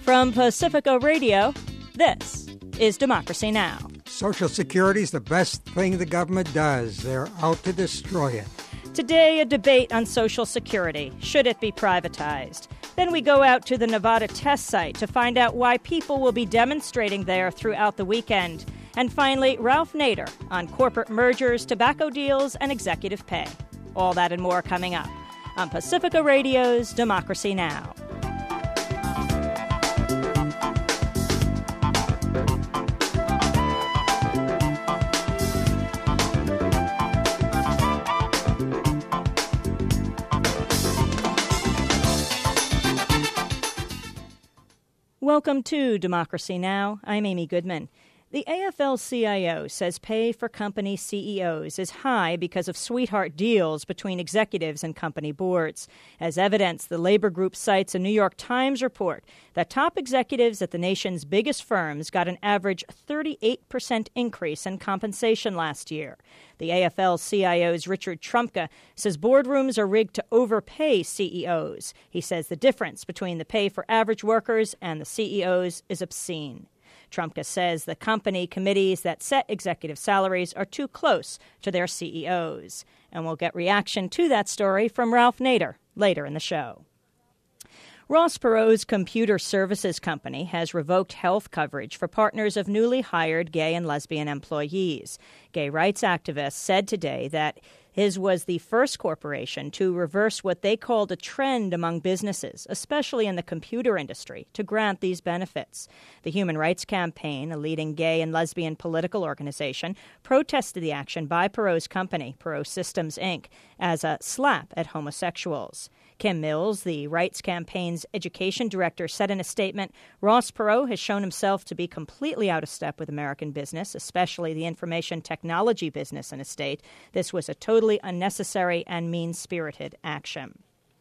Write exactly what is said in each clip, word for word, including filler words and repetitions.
From Pacifica Radio, this is Democracy Now! Social Security is the best thing the government does. They're out to destroy it. Today, a debate on Social Security. Should it be privatized? Then we go out to the Nevada test site to find out why people will be demonstrating there throughout the weekend. And finally, Ralph Nader on corporate mergers, tobacco deals, and executive pay. All that and more coming up on Pacifica Radio's Democracy Now! Welcome to Democracy Now! I'm Amy Goodman. The A F L C I O says pay for company C E Os is high because of sweetheart deals between executives and company boards. As evidence, the labor group cites a New York Times report that top executives at the nation's biggest firms got an average thirty-eight percent increase in compensation last year. The A F L C I O's Richard Trumka says boardrooms are rigged to overpay C E Os. He says the difference between the pay for average workers and the C E Os is obscene. Trumka says the company committees that set executive salaries are too close to their C E Os. And we'll get reaction to that story from Ralph Nader later in the show. Ross Perot's computer services company has revoked health coverage for partners of newly hired gay and lesbian employees. Gay rights activists said today that his was the first corporation to reverse what they called a trend among businesses, especially in the computer industry, to grant these benefits. The Human Rights Campaign, a leading gay and lesbian political organization, protested the action by Perot's company, Perot Systems, Incorporated, as a slap at homosexuals. Kim Mills, the Rights Campaign's education director, said in a statement, Ross Perot has shown himself to be completely out of step with American business, especially the information technology business in his state. This was a totally unnecessary and mean-spirited action.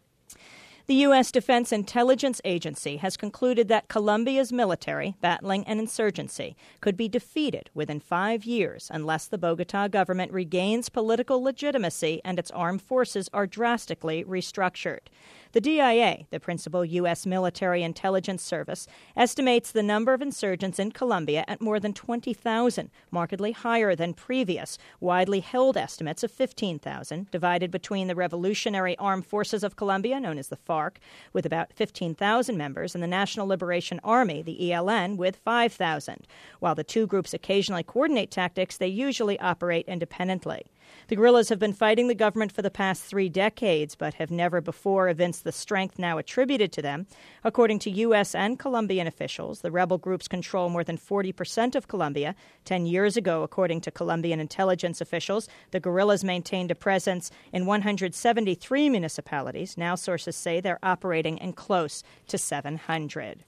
The U S. Defense Intelligence Agency has concluded that Colombia's military, battling an insurgency, could be defeated within five years unless the Bogotá government regains political legitimacy and its armed forces are drastically restructured. The D I A, the principal U S military intelligence service, estimates the number of insurgents in Colombia at more than twenty thousand, markedly higher than previous, widely held estimates of fifteen thousand, divided between the Revolutionary Armed Forces of Colombia, known as the FARC, with about fifteen thousand members, and the National Liberation Army, the E L N, with five thousand. While the two groups occasionally coordinate tactics, they usually operate independently. The guerrillas have been fighting the government for the past three decades, but have never before evinced the strength now attributed to them. According to U S and Colombian officials, the rebel groups control more than forty percent of Colombia. Ten years ago, according to Colombian intelligence officials, the guerrillas maintained a presence in one hundred seventy-three municipalities. Now sources say they're operating in close to seven hundred.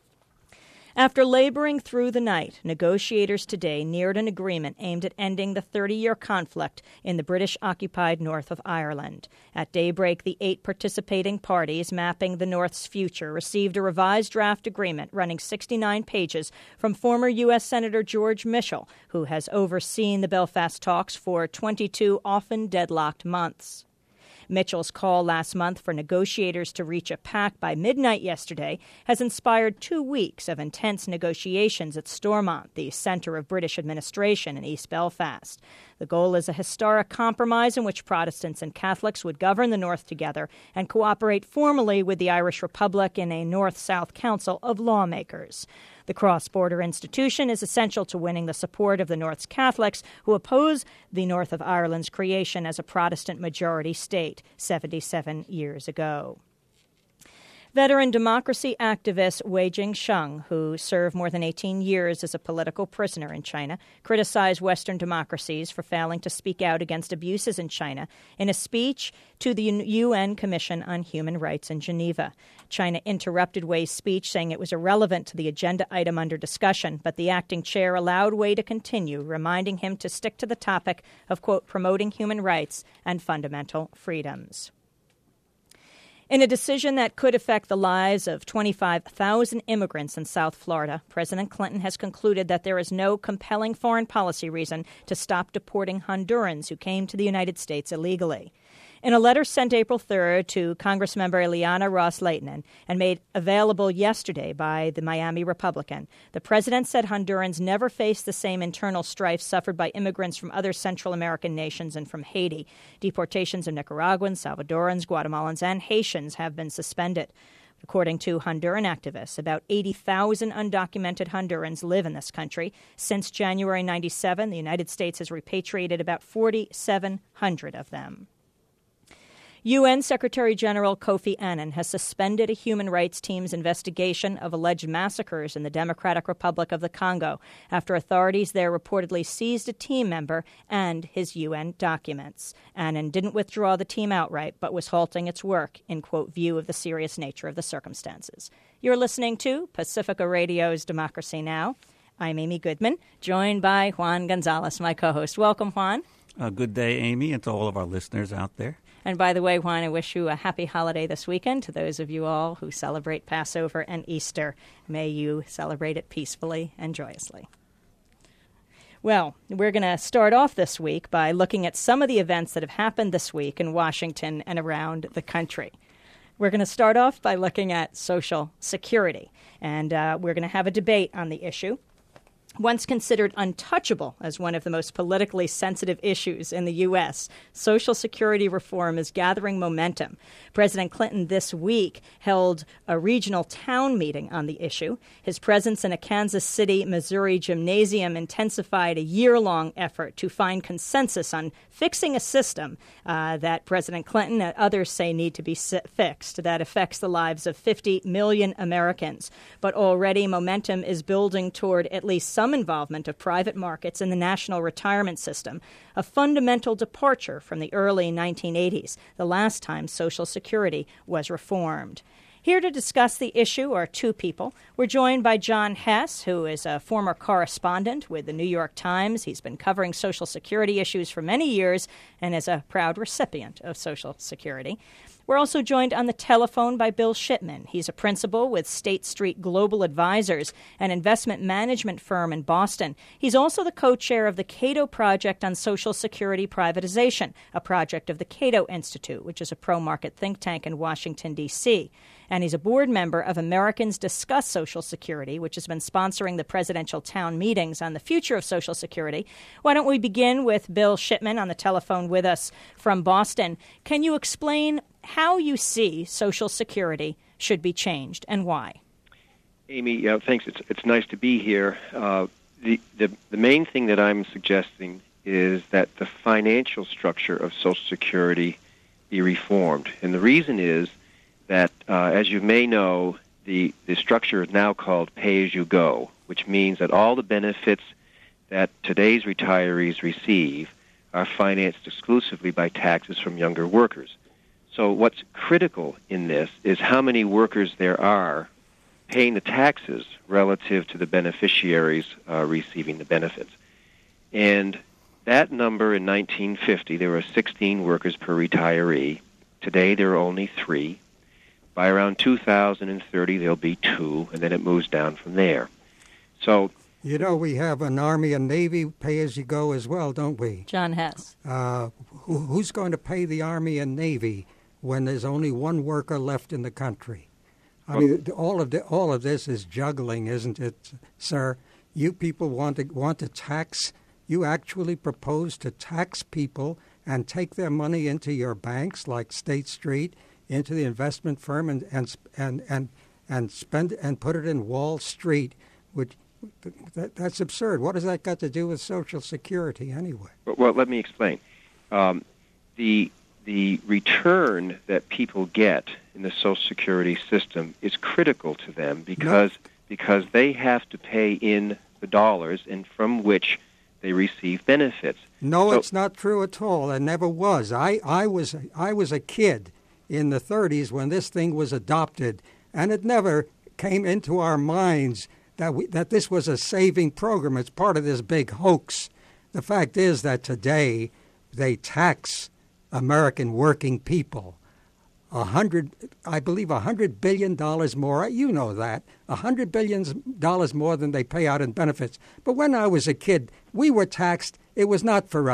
After laboring through the night, negotiators today neared an agreement aimed at ending the thirty-year conflict in the British-occupied north of Ireland. At daybreak, the eight participating parties mapping the North's future received a revised draft agreement running sixty-nine pages from former U S. Senator George Mitchell, who has overseen the Belfast talks for twenty-two often deadlocked months. Mitchell's call last month for negotiators to reach a pact by midnight yesterday has inspired two weeks of intense negotiations at Stormont, the centre of British administration in East Belfast. The goal is a historic compromise in which Protestants and Catholics would govern the North together and cooperate formally with the Irish Republic in a North-South Council of lawmakers. The cross-border institution is essential to winning the support of the North's Catholics, who oppose the North of Ireland's creation as a Protestant-majority state seventy-seven years ago. Veteran democracy activist Wei Jingsheng, who served more than eighteen years as a political prisoner in China, criticized Western democracies for failing to speak out against abuses in China in a speech to the U N Commission on Human Rights in Geneva. China interrupted Wei's speech, saying it was irrelevant to the agenda item under discussion, but the acting chair allowed Wei to continue, reminding him to stick to the topic of, quote, promoting human rights and fundamental freedoms. In a decision that could affect the lives of twenty-five thousand immigrants in South Florida, President Clinton has concluded that there is no compelling foreign policy reason to stop deporting Hondurans who came to the United States illegally. In a letter sent April third to Congressmember Ileana Ros-Lehtinen and made available yesterday by the Miami Republican, the president said Hondurans never faced the same internal strife suffered by immigrants from other Central American nations and from Haiti. Deportations of Nicaraguans, Salvadorans, Guatemalans, and Haitians have been suspended. According to Honduran activists, about eighty thousand undocumented Hondurans live in this country. Since January ninety-seven, the United States has repatriated about forty-seven hundred of them. U N Secretary General Kofi Annan has suspended a human rights team's investigation of alleged massacres in the Democratic Republic of the Congo after authorities there reportedly seized a team member and his U N documents. Annan didn't withdraw the team outright, but was halting its work in, quote, view of the serious nature of the circumstances. You're listening to Pacifica Radio's Democracy Now! I'm Amy Goodman, joined by Juan Gonzalez, my co-host. Welcome, Juan. Uh, good day, Amy, and to all of our listeners out there. And by the way, Juan, I wish you a happy holiday this weekend to those of you all who celebrate Passover and Easter. May you celebrate it peacefully and joyously. Well, we're going to start off this week by looking at some of the events that have happened this week in Washington and around the country. We're going to start off by looking at Social Security, and uh, we're going to have a debate on the issue. Once considered untouchable as one of the most politically sensitive issues in the U S, Social Security reform is gathering momentum. President Clinton this week held a regional town meeting on the issue. His presence in a Kansas City, Missouri gymnasium intensified a year-long effort to find consensus on fixing a system uh, that President Clinton and others say need to be fixed that affects the lives of fifty million Americans. But already momentum is building toward at least some involvement of private markets in the national retirement system, a fundamental departure from the early nineteen eighties, the last time Social Security was reformed. Here to discuss the issue are two people. We're joined by John Hess, who is a former correspondent with the New York Times. He's been covering Social Security issues for many years and is a proud recipient of Social Security. We're also joined on the telephone by Bill Shipman. He's a principal with State Street Global Advisors, an investment management firm in Boston. He's also the co-chair of the Cato Project on Social Security Privatization, a project of the Cato Institute, which is a pro-market think tank in Washington, D C And he's a board member of Americans Discuss Social Security, which has been sponsoring the presidential town meetings on the future of Social Security. Why don't we begin with Bill Shipman on the telephone with us from Boston. Can you explain how you see Social Security should be changed and why? Amy, uh, thanks. It's it's nice to be here. Uh, the, the the main thing that I'm suggesting is that the financial structure of Social Security be reformed, and the reason is that, uh, as you may know, the the structure is now called pay-as-you-go, which means that all the benefits that today's retirees receive are financed exclusively by taxes from younger workers. So what's critical in this is how many workers there are paying the taxes relative to the beneficiaries uh, receiving the benefits. And that number in nineteen fifty, there were sixteen workers per retiree. Today there are only three. By around two thousand thirty, there'll be two, and then it moves down from there. So, you know, we have an Army and Navy pay-as-you-go as well, don't we? John Hess. Uh, who, who's going to pay the Army and Navy when there's only one worker left in the country? I mean, all of the, all of this is juggling, isn't it, sir? You people want to want to tax. You actually propose to tax people and take their money into your banks, like State Street, into the investment firm, and and and and, and spend and put it in Wall Street. Which that, that's absurd. What has that got to do with Social Security, anyway? Well, let me explain. Um, the The return that people get in the Social Security system is critical to them because no. because they have to pay in the dollars and from which they receive benefits. No, so, it's not true at all. It never was. I, I was I was a kid in the thirties when this thing was adopted, and it never came into our minds that we, that this was a saving program. It's part of this big hoax. The fact is that today they tax American working people a hundred, I believe, a hundred billion dollars more. You know that a hundred billion dollars more than they pay out in benefits. But when I was a kid, we were taxed. It was not for us.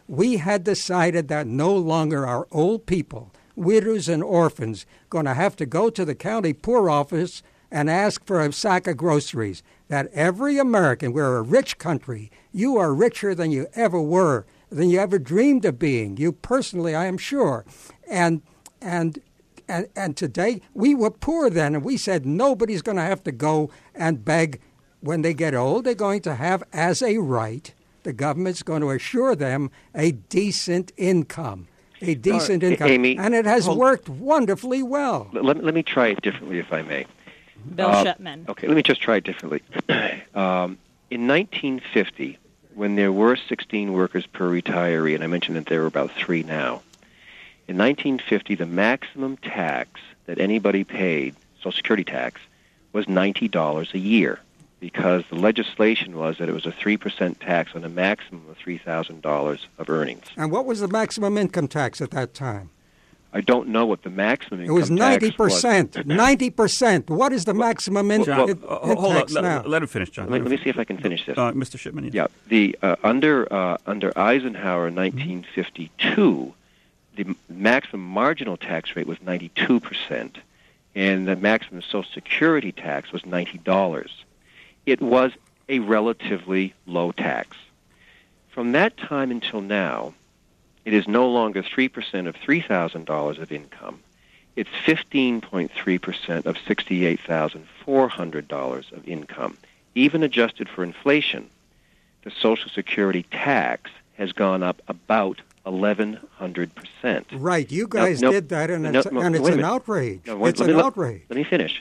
we had decided that no longer are old people, widows and orphans, going to have to go to the county poor office and ask for a sack of groceries. That every American, we're a rich country, you are richer than you ever were, than you ever dreamed of being. You personally, I am sure. And and and, and today, we were poor then, and we said nobody's going to have to go and beg when they get old. They're going to have, as a right, the government's going to assure them a decent income. A decent uh, income. Amy, and it has hold, worked wonderfully well. Let, let me try it differently, if I may. Bill uh, Shipman. Okay, let me just try it differently. um, in nineteen fifty, when there were sixteen workers per retiree, and I mentioned that there are about three now, in nineteen fifty, the maximum tax that anybody paid, Social Security tax, was ninety dollars a year, because the legislation was that it was a three percent tax on a maximum of three thousand dollars of earnings. And what was the maximum income tax at that time? I don't know what the maximum income tax was. It was ninety percent. Was. ninety percent. What is the maximum in, John, in, uh, in hold tax on. now? Let, let him finish, John. Let me, let me see if I can finish this. Uh, Mister Shipman, yes. Yeah. The, uh, under, uh, under Eisenhower in nineteen fifty-two, the maximum marginal tax rate was ninety-two percent, and the maximum Social Security tax was ninety dollars. It was a relatively low tax. From that time until now, it is no longer three percent of three thousand dollars of income. It's fifteen point three percent of sixty-eight thousand four hundred dollars of income. Even adjusted for inflation, the Social Security tax has gone up about eleven hundred percent. Right. You guys no, no, did that, and no, it's, no, and it's an outrage. No, wait, it's an an let, outrage. Let me finish.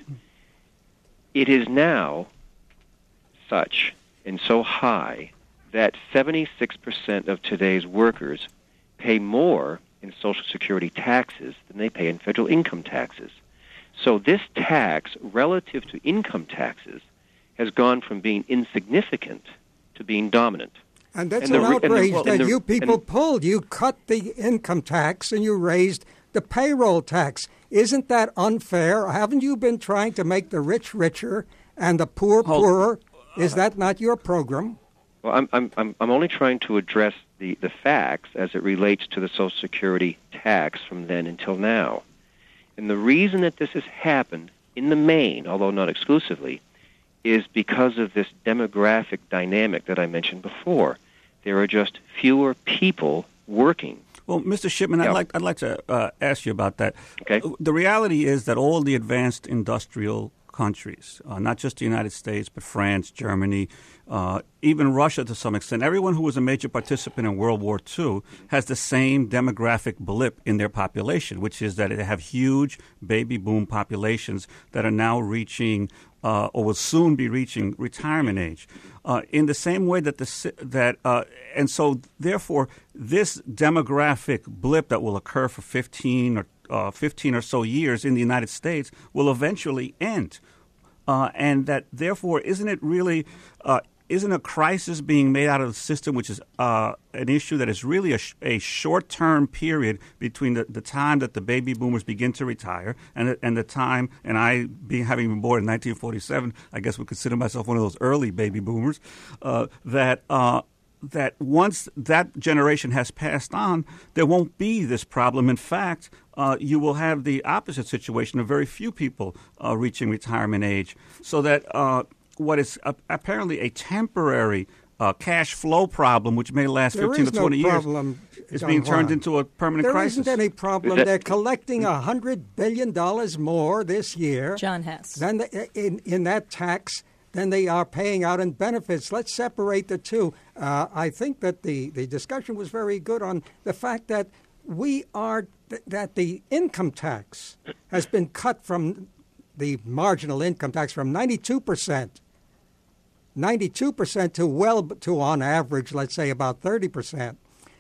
It is now such and so high that seventy-six percent of today's workers pay more in Social Security taxes than they pay in federal income taxes. So this tax, relative to income taxes, has gone from being insignificant to being dominant. And that's and an the, outrage and the, that and the, you people and, pulled. You cut the income tax and you raised the payroll tax. Isn't that unfair? Haven't you been trying to make the rich richer and the poor Hold. poorer? Is that not your program? Well, I'm I'm I'm I'm only trying to address the, the facts as it relates to the Social Security tax from then until now. And the reason that this has happened in the main, although not exclusively, is because of this demographic dynamic that I mentioned before. There are just fewer people working. Well, Mister Shipman, yeah. I'd like I'd like to uh, ask you about that. Okay. The reality is that all the advanced industrial countries, uh, not just the United States, but France, Germany, uh, even Russia to some extent, everyone who was a major participant in World War Two has the same demographic blip in their population, which is that they have huge baby boom populations that are now reaching uh, or will soon be reaching retirement age. Uh, in the same way that the that uh, and so therefore this demographic blip that will occur for fifteen or uh, fifteen or so years in the United States will eventually end, uh, and that therefore isn't it really uh, isn't a crisis being made out of the system, which is uh, an issue that is really a, sh- a short-term period between the, the time that the baby boomers begin to retire and the, and the time, and I, being having been born in nineteen forty-seven, I guess would consider myself one of those early baby boomers, uh, that uh, that once that generation has passed on, there won't be this problem. In fact, uh, you will have the opposite situation of very few people uh, reaching retirement age, so that uh, what is uh, apparently a temporary uh, cash flow problem, which may last there fifteen is to twenty no years, problem, is Don being Juan. turned into a permanent there crisis. There isn't any problem. That, They're collecting one hundred billion dollars more this year John Hess. than the, in, in that tax than they are paying out in benefits. Let's separate the two. Uh, I think that the, the discussion was very good on the fact that we are th- that the income tax has been cut from the marginal income tax from ninety-two percent, ninety-two percent to well to on average, let's say about thirty percent.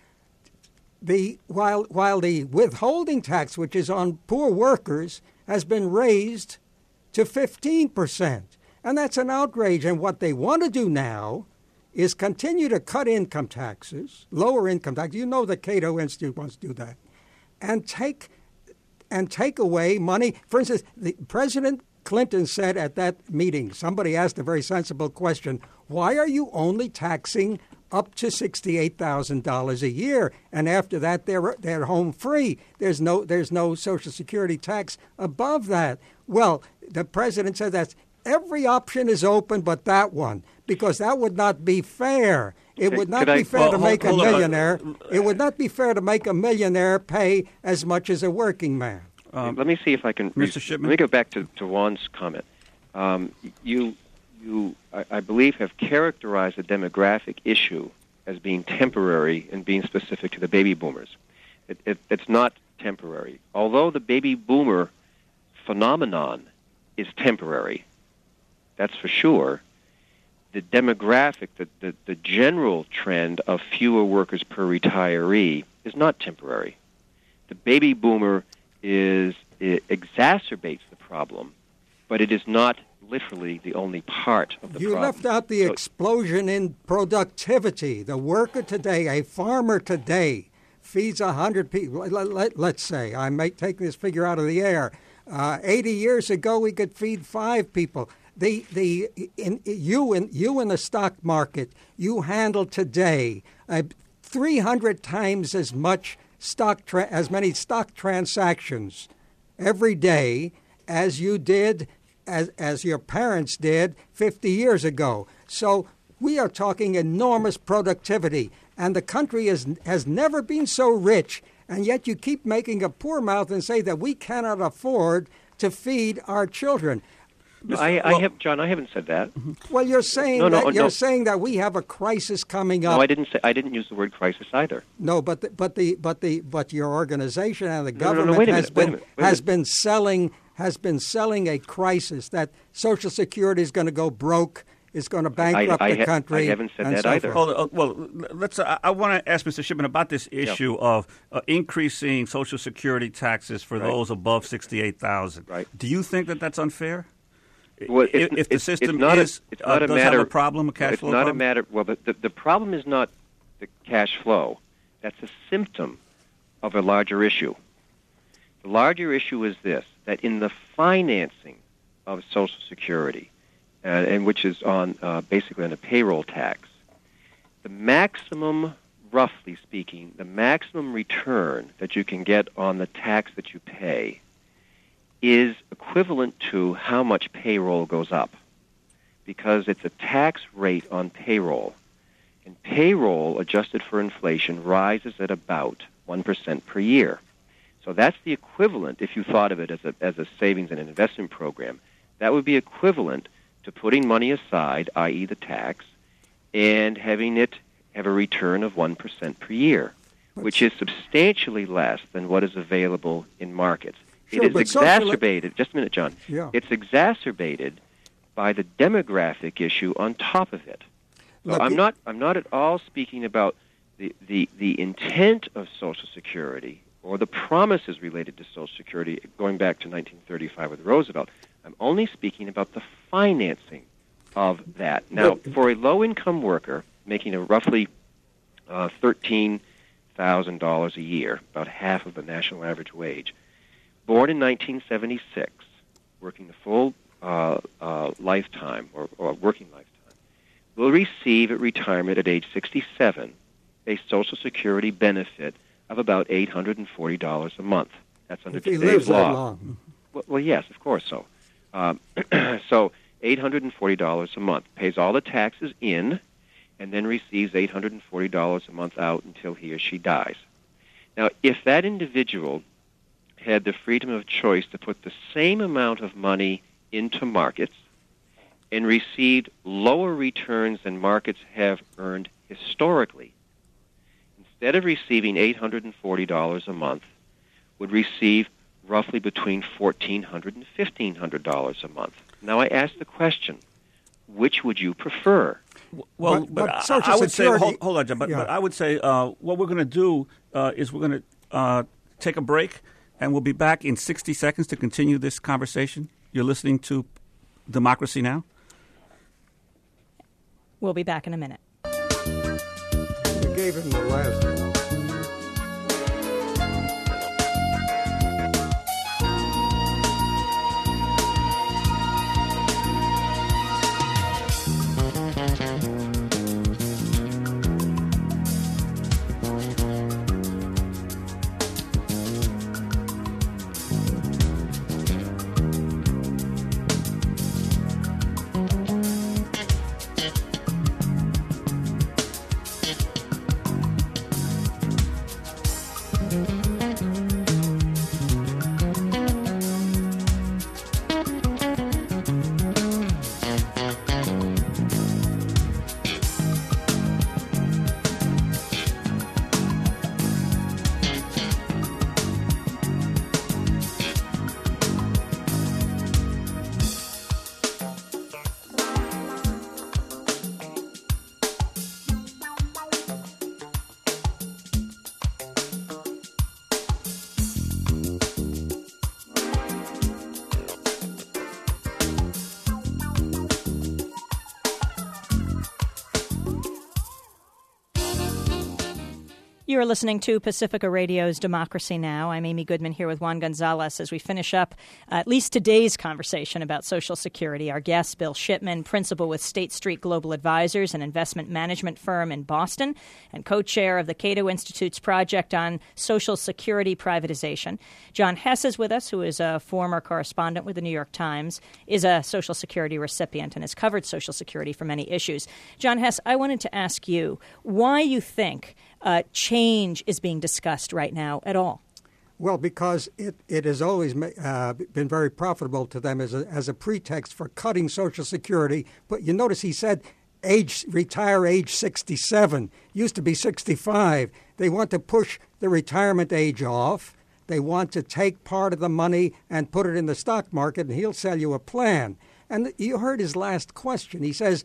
The while while the withholding tax, which is on poor workers, has been raised to fifteen percent. And that's an outrage. And what they want to do now is continue to cut income taxes, lower income taxes. You know the Cato Institute wants to do that. And take and take away money. For instance, the President Clinton said at that meeting, somebody asked a very sensible question, why are you only taxing up to sixty-eight thousand dollars a year, and after that they're they're home free. There's no there's no Social Security tax above that. Well, the president said that every option is open but that one, because that would not be fair. It would not Could be I- fair well, to hold- make a hold on. millionaire. It would not be fair to make a millionaire pay as much as a working man. Um, Let me see if I can. Mister Shipman? Let me go back to, to Juan's comment. Um, you, you, I, I believe, have characterized the demographic issue as being temporary and being specific to the baby boomers. It, it, it's not temporary. Although the baby boomer phenomenon is temporary, that's for sure. The demographic, the, the, the general trend of fewer workers per retiree is not temporary. The baby boomer is it exacerbates the problem, but it is not literally the only part of the You problem. left out the So- explosion in productivity. The worker today, a farmer today, feeds a hundred people. Let, let, let's say, I may take this figure out of the air. Uh, Eighty years ago, we could feed five people. The the in, you in you in the stock market, you handle today uh, three hundred times as much stock tra- as many stock transactions every day as you did as as your parents did fifty years ago. So we are talking enormous productivity, and the country is, has never been so rich, and yet you keep making a poor mouth and say that we cannot afford to feed our children. No, I, I Well- have, John. I haven't said that. Well, you're saying No, no, that you're no. saying that we have a crisis coming up. No, I didn't say. I didn't use the word crisis either. No, but the, but the but the but your organization and the No, no, no, government wait a has minute, wait a been minute, wait a has minute. been selling has been selling a crisis that Social Security is going to go broke, is going to bankrupt I the ha- country. I haven't said and that so either. forth. Hold on, uh, well, let's. Uh, I want to ask Mister Shipman about this issue of uh, increasing Social Security taxes for Right. those above sixty-eight thousand. Right. Do you think that that's unfair? Well, if, it's, if the it's, system it's not is a, it's uh, not a does matter, have a problem, a cash it's flow not problem? a matter. Well, the, the the problem is not the cash flow. That's a symptom of a larger issue. The larger issue is this: that in the financing of Social Security, uh, and which is on uh, basically on a payroll tax, the maximum, roughly speaking, the maximum return that you can get on the tax that you pay is equivalent to how much payroll goes up, because it's a tax rate on payroll. And payroll, adjusted for inflation, rises at about one percent per year. So that's the equivalent, if you thought of it as a, as a savings and an investment program, that would be equivalent to putting money aside, that is the tax, and having it have a return of one percent per year, which is substantially less than what is available in markets. Sure, it is but social- exacerbated, just a minute, John. Yeah. It's exacerbated by the demographic issue on top of it. So Look, I'm it- not I'm not at all speaking about the, the, the intent of Social Security or the promises related to Social Security going back to nineteen thirty-five with Roosevelt. I'm only speaking about the financing of that. Now, But- for a low-income worker making a roughly uh, thirteen thousand dollars a year, about half of the national average wage, born in nineteen seventy-six, working the full uh, uh, lifetime or, or working lifetime, will receive at retirement at age sixty-seven a Social Security benefit of about eight hundred forty dollars a month. That's under If he today's lives law. that long. Well, well, yes, of course so. Um, so eight hundred forty dollars a month, pays all the taxes in, and then receives eight hundred forty dollars a month out until he or she dies. Now, if that individual had the freedom of choice to put the same amount of money into markets and received lower returns than markets have earned historically, instead of receiving eight hundred forty dollars a month, would receive roughly between fourteen hundred dollars and fifteen hundred dollars a month. Now I ask the question, which would you prefer? Well, But- but, but I- Social I would say, Security- hold, hold on, John, but, Yeah. but I would say uh, what we're going to do uh, is we're going to uh, take a break, and we'll be back in sixty seconds to continue this conversation. You're listening to Democracy Now! We'll be back in a minute. You gave him the last one. You're listening to Pacifica Radio's Democracy Now! I'm Amy Goodman here with Juan Gonzalez as we finish up uh, at least today's conversation about Social Security. Our guest, Bill Shipman, principal with State Street Global Advisors, an investment management firm in Boston, and co-chair of the Cato Institute's project on Social Security privatization. John Hess is with us, who is a former correspondent with the New York Times, is a Social Security recipient, and has covered Social Security for many issues. John Hess, I wanted to ask you why you think Uh, change is being discussed right now at all. Well, because it, it has always uh, been very profitable to them as a, as a pretext for cutting Social Security. But you notice he said age retire age sixty-seven. Used to be sixty-five. They want to push the retirement age off. They want to take part of the money and put it in the stock market, and he'll sell you a plan. And you heard his last question. He says,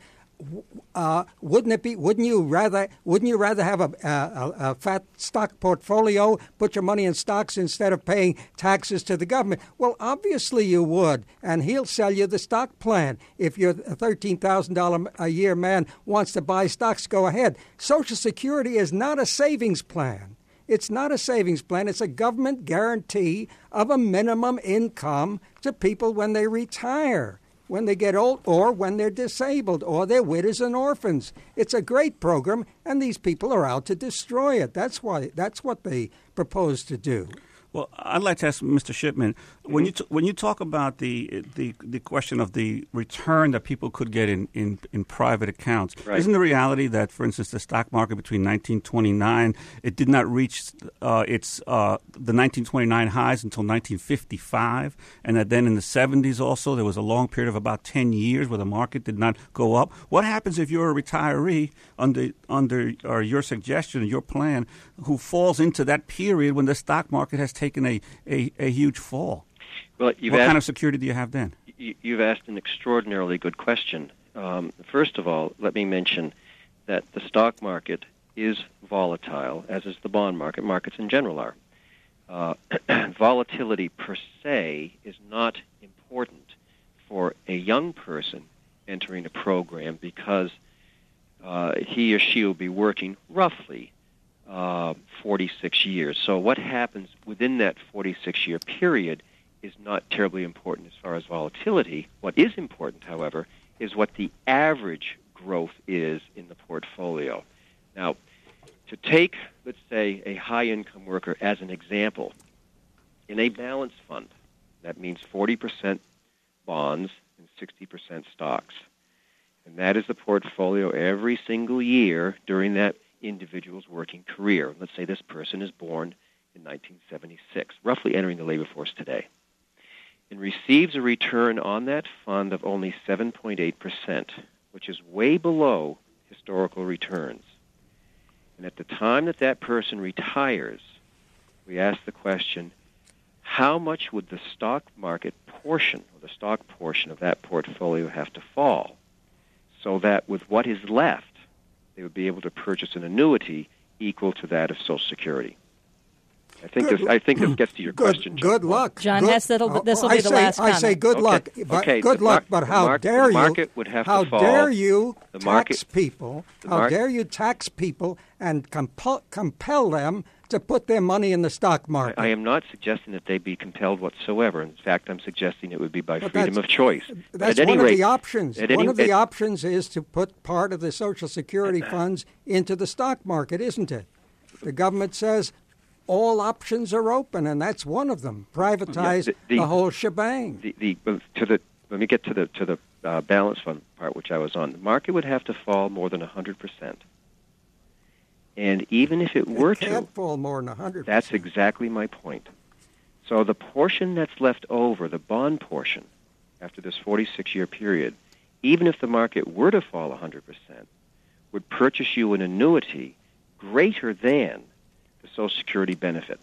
Uh, wouldn't it be? Wouldn't you rather? Wouldn't you rather have a, a, a fat stock portfolio, put your money in stocks instead of paying taxes to the government? Well, obviously you would, and he'll sell you the stock plan. If you're a thirteen thousand dollars a year man wants to buy stocks, go ahead. Social Security is not a savings plan. It's not a savings plan. It's a government guarantee of a minimum income to people when they retire, when they get old, or when they're disabled, or they're widows and orphans. It's a great program, and these people are out to destroy it. That's why. That's what they propose to do. Well, I'd like to ask Mister Shipman, when you t- when you talk about the, the the question of the return that people could get in, in, in private accounts, right. Isn't the reality that, for instance, the stock market between nineteen twenty-nine, it did not reach uh, its uh, the nineteen twenty-nine highs until nineteen fifty-five, and that then in the seventies also there was a long period of about ten years where the market did not go up? What happens if you're a retiree under under or your suggestion, your plan, who falls into that period when the stock market has taken a, a, a huge fall? Well, you've what asked, kind of security do you have then? You've asked an extraordinarily good question. Um, first of all, let me mention that the stock market is volatile, as is the bond market. Markets in general are. Uh, volatility per se is not important for a young person entering a program because uh, he or she will be working roughly Uh, forty-six years. So what happens within that forty-six-year period is not terribly important as far as volatility. What is important, however, is what the average growth is in the portfolio. Now, to take, let's say, a high-income worker as an example, in a balanced fund, that means forty percent bonds and sixty percent stocks. And that is the portfolio every single year during that individual's working career. Let's say this person is born in nineteen seventy-six, roughly entering the labor force today, and receives a return on that fund of only seven point eight percent, which is way below historical returns. And at the time that that person retires, we ask the question, how much would the stock market portion, or the stock portion of that portfolio have to fall so that with what is left, they would be able to purchase an annuity equal to that of Social Security? I think good, this, I think this gets to your good, question. John. Good luck. John good, Hess, this will be I the say, last I comment. say good Okay. luck. But Okay. Good The luck, mar- but how the mar- dare the you? market would have how to fall. dare you The tax market- people? the How mar- dare you tax people and compel, compel them to put their money in the stock market? I, I am not suggesting that they be compelled whatsoever. In fact, I'm suggesting it would be by But freedom that's- of choice. But That's at any one rate, of the options. at One any- of the at- options is to put part of the Social Security funds into the stock market, isn't it? The government says all options are open, and that's one of them. Privatize Yeah, the, the, the whole shebang. The, the, to the, let me get to the to the uh, balance fund part, which I was on. The market would have to fall more than one hundred percent. And even if it were it can't to, fall more than one hundred percent. that's exactly my point. So the portion that's left over, the bond portion, after this forty-six-year period, even if the market were to fall one hundred percent, would purchase you an annuity greater than the Social Security benefit.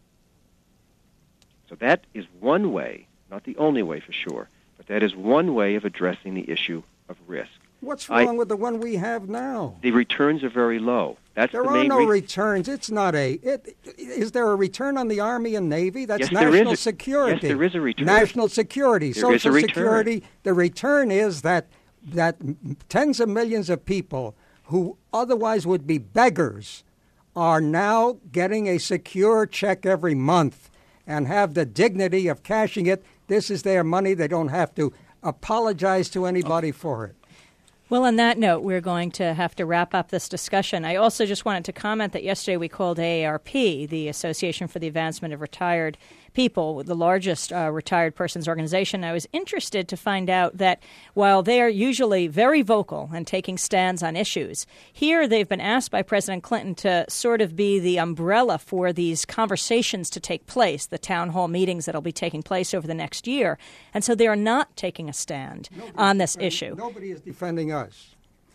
So that is one way, not the only way for sure, but that is one way of addressing the issue of risk. What's I- wrong with the one we have now? The returns are very low. That's There the are main no re- returns. It's not a. It, is there a return on the Army and Navy? That's Yes, there is national a- security. yes, there is a return. National security, There is a Social return. Security. The return is that that tens of millions of people who otherwise would be beggars are now getting a secure check every month and have the dignity of cashing it. This is their money. They don't have to apologize to anybody for it. Well, on that note, we're going to have to wrap up this discussion. I also just wanted to comment that yesterday we called A A R P, the Association for the Advancement of Retired People, the largest uh, retired persons organization. I was interested to find out that while they are usually very vocal and taking stands on issues, here they've been asked by President Clinton to sort of be the umbrella for these conversations to take place, the town hall meetings that will be taking place over the next year. And so they are not taking a stand Nobody's on this issue. Nobody is defending us.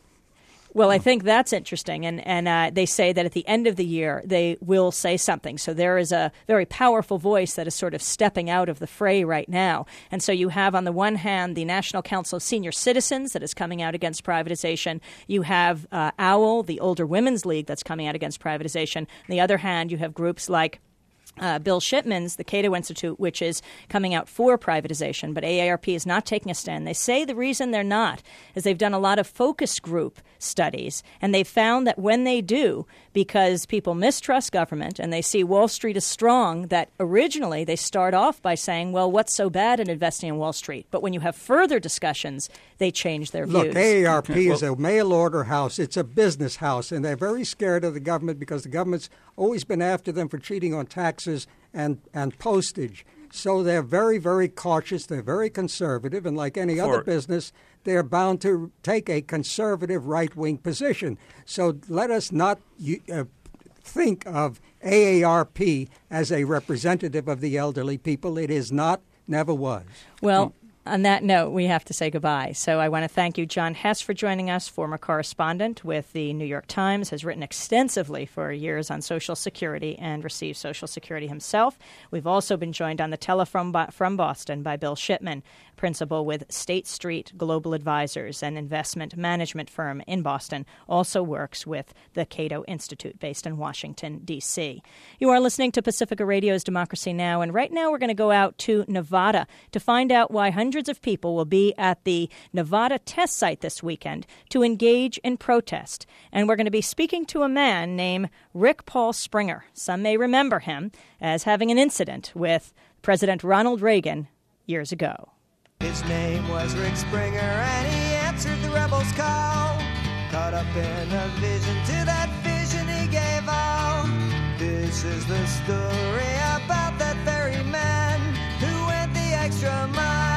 Well, I think that's interesting, and, and uh, they say that at the end of the year they will say something. So there is a very powerful voice that is sort of stepping out of the fray right now. And so you have, on the one hand, the National Council of Senior Citizens that is coming out against privatization. You have uh, OWL, the Older Women's League, that's coming out against privatization. On the other hand, you have groups like Uh, Bill Shipman's, the Cato Institute, which is coming out for privatization, but A A R P is not taking a stand. They say the reason they're not is they've done a lot of focus group studies, and they've found that when they do, because people mistrust government and they see Wall Street is strong, that originally they start off by saying, well, what's so bad in investing in Wall Street? But when you have further discussions, they change their Look, views. Look, A A R P okay, well, is a mail-order house. It's a business house, and they're very scared of the government because the government's always been after them for cheating on taxes and, and postage. So they're very, very cautious. They're very conservative. And like any For, other business, they're bound to take a conservative right-wing position. So let us not uh, think of A A R P as a representative of the elderly people. It is not, never was. Well, on that note, we have to say goodbye. So I want to thank you, John Hess, for joining us, former correspondent with the New York Times, has written extensively for years on Social Security and received Social Security himself. We've also been joined on the telephone from Boston by Bill Shipman, principal with State Street Global Advisors, an investment management firm in Boston, also works with the Cato Institute based in Washington, D C. You are listening to Pacifica Radio's Democracy Now!, and right now we're going to go out to Nevada to find out why hundreds of people will be at the Nevada test site this weekend to engage in protest. And we're going to be speaking to a man named Rick Paul Springer. Some may remember him as having an incident with President Ronald Reagan years ago. His name was Rick Springer, and he answered the rebels' call. Caught up in a vision, to that vision he gave all. This is the story about that very man who went the extra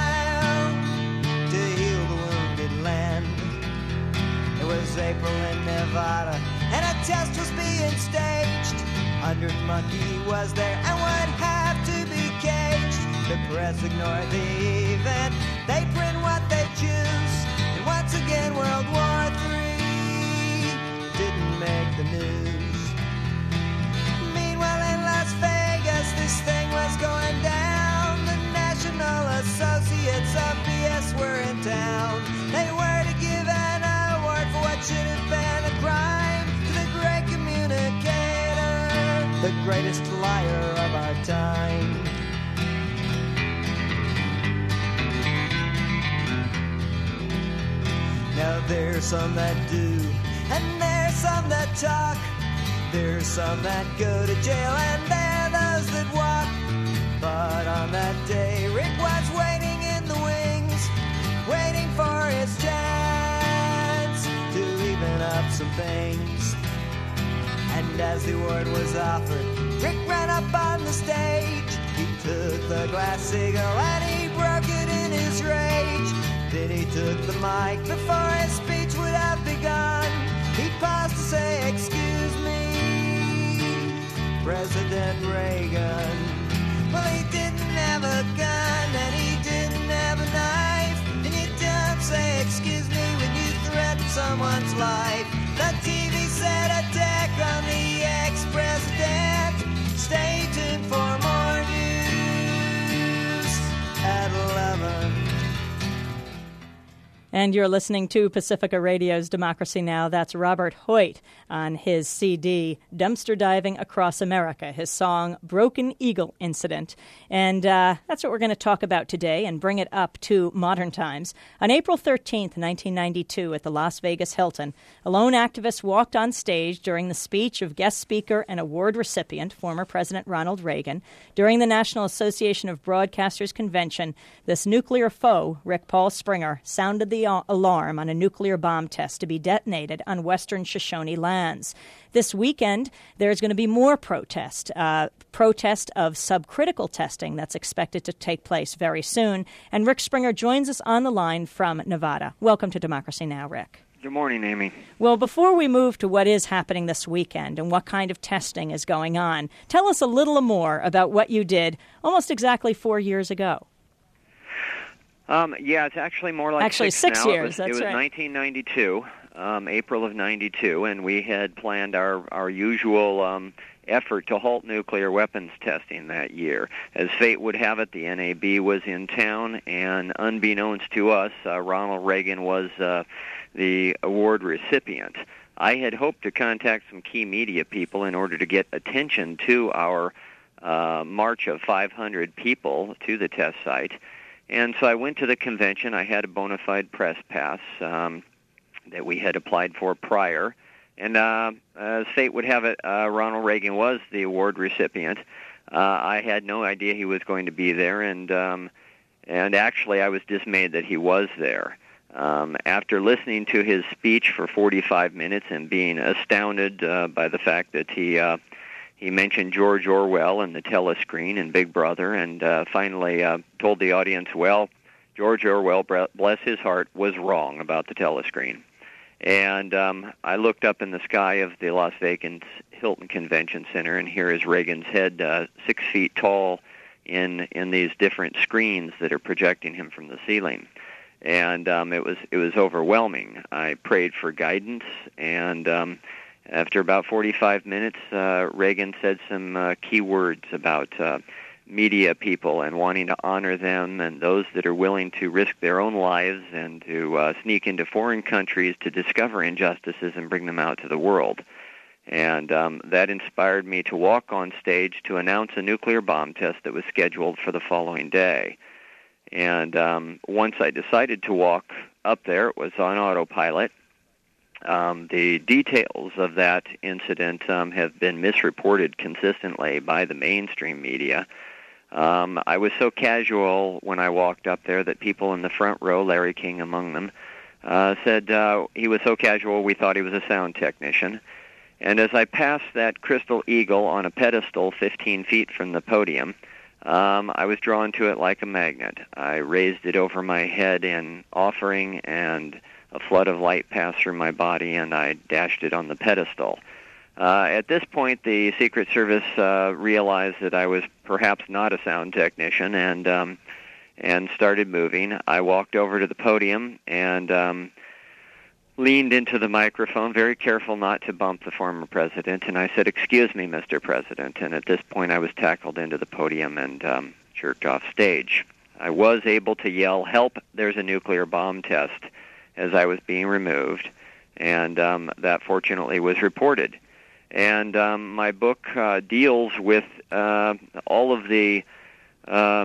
mile to heal the wounded land. It was April in Nevada, and a test was being staged. Hundred Monkey was there and would have to be caged. The press ignored the event, they print what they choose. And once again, World War Three didn't make the news. Meanwhile, in Las Vegas, this thing was going down. The National Associates of B S were in town. They were to give an award for what should have been a crime to the great communicator, the greatest liar of our time. Now there's some that do, and there's some that talk. There's some that go to jail, and there are those that walk. But on that day, Rick was waiting in the wings, waiting for his chance to even up some things. And as the award was offered, Rick ran up on the stage. He took the glass eagle and he broke it in his rage. Then he took the mic before his speech would have begun. He paused to say, "Excuse me, President Reagan." Well, he didn't have a gun and he didn't have a knife. And you don't say, "Excuse me," when you threaten someone's life. The T V said attack on the ex-president. Stay tuned for more news at eleven. And you're listening to Pacifica Radio's Democracy Now! That's Robert Hoyt on his C D, Dumpster Diving Across America, his song Broken Eagle Incident. And uh, that's what we're going to talk about today and bring it up to modern times. On April thirteenth, nineteen ninety-two, at the Las Vegas Hilton, a lone activist walked on stage during the speech of guest speaker and award recipient, former President Ronald Reagan. During the National Association of Broadcasters Convention, this nuclear foe, Rick Paul Springer, sounded the alarm on a nuclear bomb test to be detonated on western Shoshone lands. This weekend, there's going to be more protest, uh, protest of subcritical testing that's expected to take place very soon. And Rick Springer joins us on the line from Nevada. Welcome to Democracy Now!, Rick. Good morning, Amy. Well, before we move to what is happening this weekend and what kind of testing is going on, tell us a little more about what you did almost exactly four years ago. Um, yeah, it's actually more like actually six, six now. years. It was, that's it was right. nineteen ninety-two, um, April of ninety-two, and we had planned our our usual um, effort to halt nuclear weapons testing that year. As fate would have it, the N A B was in town, and unbeknownst to us, uh, Ronald Reagan was uh, the award recipient. I had hoped to contact some key media people in order to get attention to our uh, march of five hundred people to the test site. And so I went to the convention. I had a bona fide press pass um, that we had applied for prior. And uh, as fate would have it, uh, Ronald Reagan was the award recipient. Uh, I had no idea he was going to be there, and um, and actually I was dismayed that he was there. Um, after listening to his speech for forty-five minutes and being astounded uh, by the fact that he uh, he mentioned George Orwell and the telescreen and Big Brother, and uh, finally uh, told the audience, well, George Orwell, bless his heart, was wrong about the telescreen. And um, I looked up in the sky of the Las Vegas Hilton Convention Center, and here is Reagan's head, uh, six feet tall, in in these different screens that are projecting him from the ceiling. And um, it was it was overwhelming. I prayed for guidance, and um, after about forty-five minutes, uh, Reagan said some uh, key words about uh, media people and wanting to honor them and those that are willing to risk their own lives and to uh, sneak into foreign countries to discover injustices and bring them out to the world. And um, that inspired me to walk on stage to announce a nuclear bomb test that was scheduled for the following day. And um, once I decided to walk up there, it was on autopilot. Um, the details of that incident um, have been misreported consistently by the mainstream media. Um, I was so casual when I walked up there that people in the front row, Larry King among them, uh, said uh, he was so casual we thought he was a sound technician. And as I passed that crystal eagle on a pedestal fifteen feet from the podium, um, I was drawn to it like a magnet. I raised it over my head in offering, and a flood of light passed through my body, and I dashed it on the pedestal. Uh, at this point, the Secret Service uh, realized that I was perhaps not a sound technician, and um, and started moving. I walked over to the podium and um, leaned into the microphone, very careful not to bump the former president, and I said, "Excuse me, Mister President." And at this point, I was tackled into the podium and um, jerked off stage. I was able to yell, "Help, there's a nuclear bomb test," as I was being removed, and um, that fortunately was reported. And um, my book uh, deals with uh, all of the uh,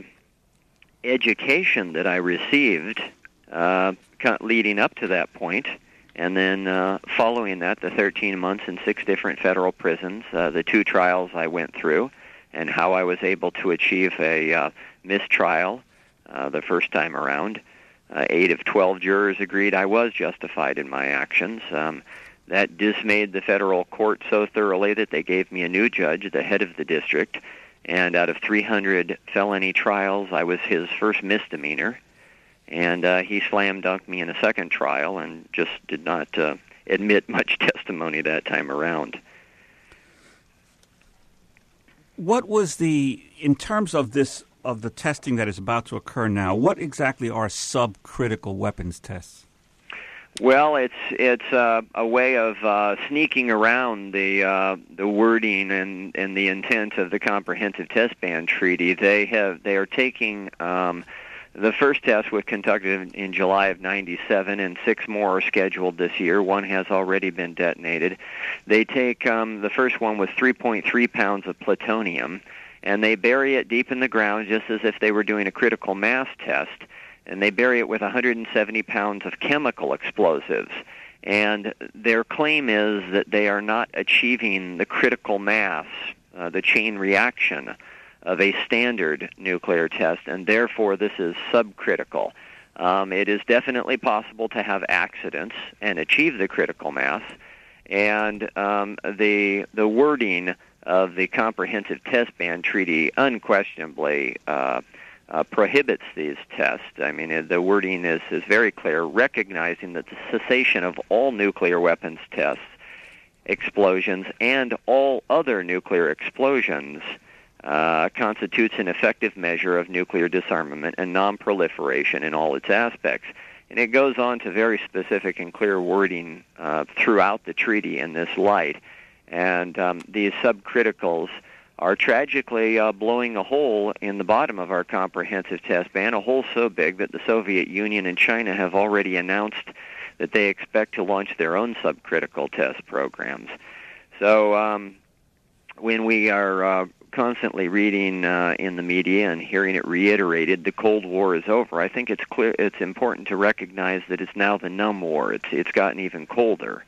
education that I received uh, leading up to that point, and then uh, following that, the thirteen months in six different federal prisons, uh, the two trials I went through, and how I was able to achieve a uh, mistrial uh, the first time around. Uh, eight of twelve jurors agreed I was justified in my actions. Um, that dismayed the federal court so thoroughly that they gave me a new judge, the head of the district, and out of three hundred felony trials, I was his first misdemeanor. And uh, he slam-dunked me in a second trial and just did not uh, admit much testimony that time around. What was the, in terms of this, of the testing that is about to occur now, what exactly are subcritical weapons tests? Well, it's it's uh, a way of uh, sneaking around the uh, the wording and, and the intent of the Comprehensive Test Ban Treaty. They have they are taking um, The first test was conducted in, in July of ninety-seven, and six more are scheduled this year. One has already been detonated. They take, um, the first one was three point three pounds of plutonium, and they bury it deep in the ground just as if they were doing a critical mass test, and they bury it with one hundred seventy pounds of chemical explosives. And their claim is that they are not achieving the critical mass, uh, the chain reaction of a standard nuclear test, and therefore this is subcritical. Um, it is definitely possible to have accidents and achieve the critical mass, and um, the the wording of the Comprehensive Test Ban Treaty unquestionably uh, uh, prohibits these tests. I mean, the wording is, is very clear, recognizing that the cessation of all nuclear weapons tests, explosions, and all other nuclear explosions uh, constitutes an effective measure of nuclear disarmament and non-proliferation in all its aspects. And it goes on to very specific and clear wording uh, throughout the treaty in this light. And um, these subcriticals are tragically uh, blowing a hole in the bottom of our comprehensive test ban, a hole so big that the Soviet Union and China have already announced that they expect to launch their own subcritical test programs. So um, when we are uh, constantly reading uh, in the media and hearing it reiterated, the Cold War is over, I think it's clear, it's important to recognize that it's now the numb war. It's it's gotten even colder.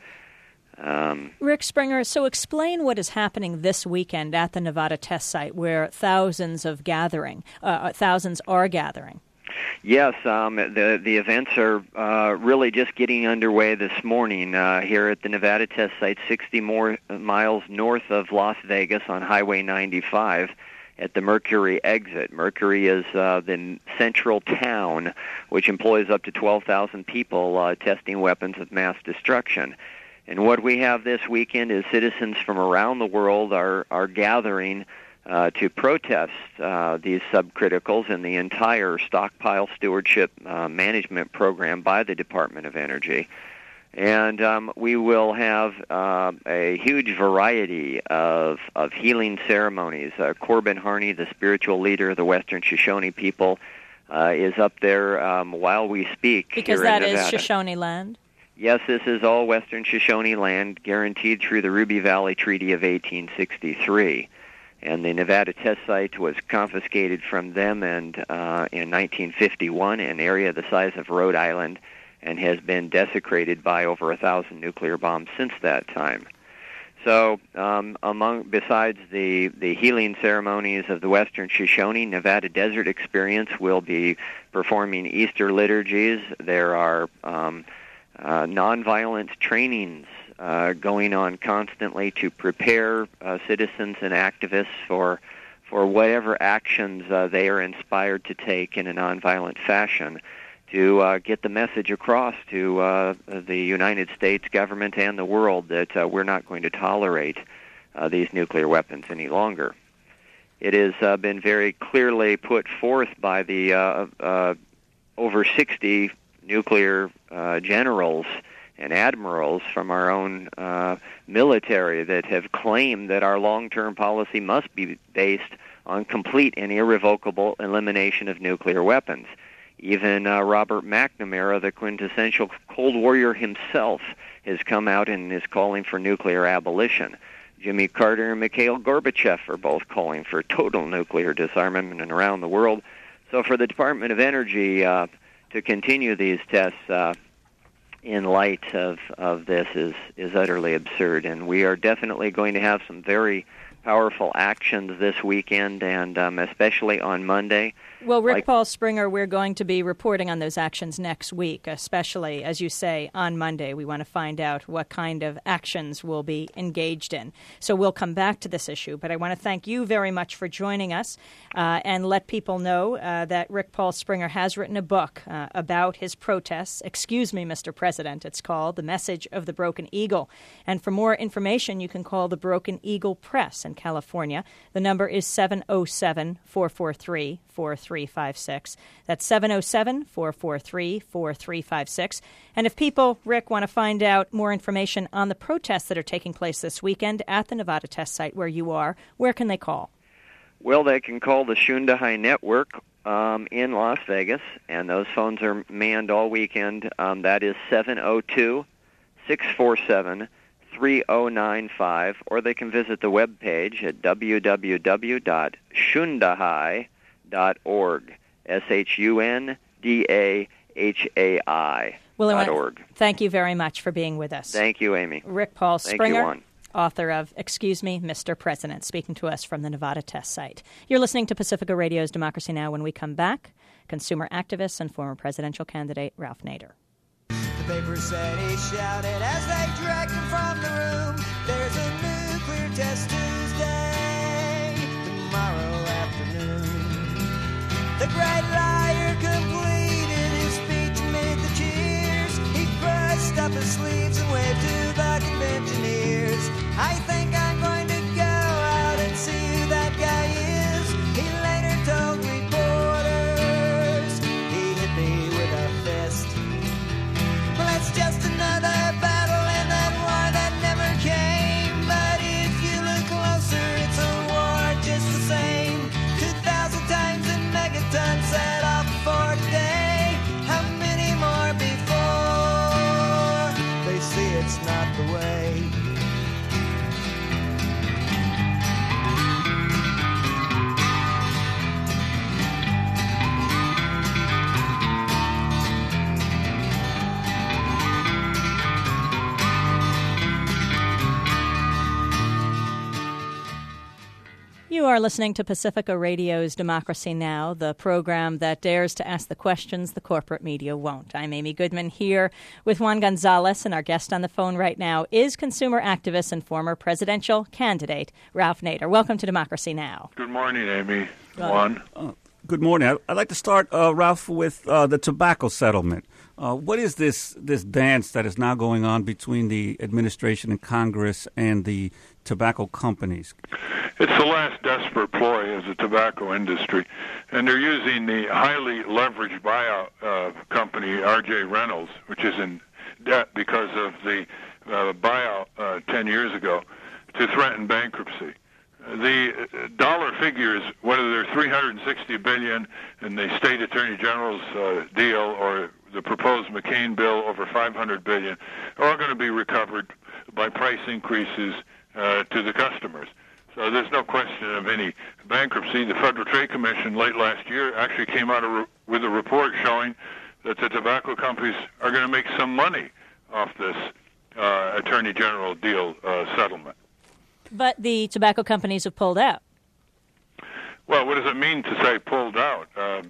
Um, Rick Springer, so explain what is happening this weekend at the Nevada test site where thousands of gathering, uh, thousands are gathering. Yes, um, the the events are uh, really just getting underway this morning uh, here at the Nevada test site, sixty more miles north of Las Vegas on Highway ninety-five at the Mercury exit. Mercury is uh, the central town, which employs up to twelve thousand people uh, testing weapons of mass destruction. And what we have this weekend is citizens from around the world are, are gathering uh, to protest uh, these subcriticals and the entire stockpile stewardship uh, management program by the Department of Energy. And um, we will have uh, a huge variety of, of healing ceremonies. Uh, Corbin Harney, the spiritual leader of the Western Shoshone people, uh, is up there um, while we speak. Because here that in is Nevada. Shoshone land? Yes, this is all Western Shoshone land, guaranteed through the Ruby Valley Treaty of eighteen sixty-three. And the Nevada test site was confiscated from them and uh, in nineteen fifty-one, an area the size of Rhode Island, and has been desecrated by over a thousand nuclear bombs since that time. So, um, among besides the, the healing ceremonies of the Western Shoshone, Nevada Desert Experience will be performing Easter liturgies. There are um, Uh, nonviolent trainings uh, going on constantly to prepare uh, citizens and activists for for whatever actions uh, they are inspired to take in a nonviolent fashion to uh, get the message across to uh, the United States government and the world that uh, we're not going to tolerate uh, these nuclear weapons any longer. It has uh, been very clearly put forth by the uh, uh, over sixty nuclear uh, generals and admirals from our own uh, military that have claimed that our long-term policy must be based on complete and irrevocable elimination of nuclear weapons. Even uh, Robert McNamara, the quintessential Cold Warrior himself, has come out and is calling for nuclear abolition. Jimmy Carter and Mikhail Gorbachev are both calling for total nuclear disarmament and around the world. So for the Department of Energy uh, to continue these tests uh, in light of, of this is, is utterly absurd. And we are definitely going to have some very powerful actions this weekend, and um, especially on Monday. Well, Rick like, Paul Springer, we're going to be reporting on those actions next week, especially, as you say, on Monday. We want to find out what kind of actions we'll be engaged in. So we'll come back to this issue, but I want to thank you very much for joining us uh, and let people know uh, that Rick Paul Springer has written a book uh, about his protests. Excuse me, Mister President, it's called The Message of the Broken Eagle. And for more information, you can call the Broken Eagle Press in California. The number is seven oh seven, four four three, four three five six. That's seven oh seven, four four three, four three five six. And if people, Rick, want to find out more information on the protests that are taking place this weekend at the Nevada test site where you are, where can they call? Well, they can call the Shundahai Network um, in Las Vegas, and those phones are manned all weekend. Um, that is seven oh two, six four seven, three oh nine five, or they can visit the webpage at w w w dot shundahai dot org, S H U N D A H A I Well, dot org. Thank you very much for being with us. Thank you, Amy. Rick Paul Thank Springer, you, Juan. author of Excuse Me, Mister President, speaking to us from the Nevada test site. You're listening to Pacifica Radio's Democracy Now! When we come back, consumer activist and former presidential candidate Ralph Nader. The paper said he shouted as they dragged him from the room. There's a nuclear test Tuesday, tomorrow afternoon. The great liar completed his speech amid the cheers. He pursed up his sleeves and waved to the conventioneers. I think I'm going to go out and see who that guy is. He later told reporters he hit me with a fist. Well, it's just another battle in that war that never came. But if you look closer, it's a war just the same. Two thousand times in megatons set off for today. How many more before they see it's not the way? You are listening to Pacifica Radio's Democracy Now!, the program that dares to ask the questions the corporate media won't. I'm Amy Goodman here with Juan Gonzalez, and our guest on the phone right now is consumer activist and former presidential candidate Ralph Nader. Welcome to Democracy Now! Good morning, Amy. Juan. Uh, good morning. I'd like to start, uh, Ralph, with uh, the tobacco settlement. Uh, what is this this dance that is now going on between the administration and Congress and the tobacco companies? It's the last desperate ploy of the tobacco industry, and they're using the highly leveraged buyout uh, company, R J Reynolds, which is in debt because of the uh, buyout uh, ten years ago, to threaten bankruptcy. The dollar figures, whether they're three hundred sixty billion dollars in the state attorney general's uh, deal or the proposed McCain bill over five hundred billion dollars, are all going to be recovered by price increases uh, to the customers. So there's no question of any bankruptcy. The Federal Trade Commission late last year actually came out re- with a report showing that the tobacco companies are going to make some money off this uh, attorney general deal uh, settlement. But the tobacco companies have pulled out. Well, what does it mean to say pulled out? Um,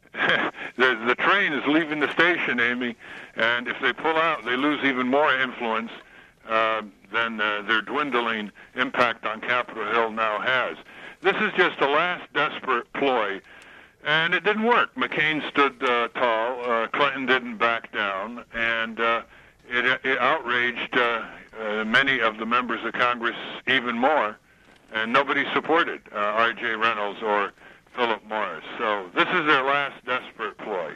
the, the train is leaving the station, Amy, and if they pull out, they lose even more influence uh, than uh, their dwindling impact on Capitol Hill now has. This is just a last desperate ploy, and it didn't work. McCain stood uh, tall. Uh, Clinton didn't back down, and uh, it, it outraged uh, uh, many of the members of Congress even more, and nobody supported uh, R J Reynolds or Philip Morris. So this is their last desperate ploy.